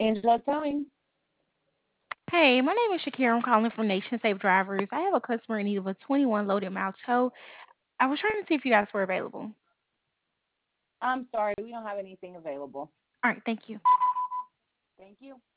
Angela Towing. Hey, my name is Shakira. I'm calling from Nation Safe Drivers. I have a customer in need of a 21 loaded mile tow. I was trying to see if you guys were available. I'm sorry, we don't have anything available. All right, thank you. Thank you.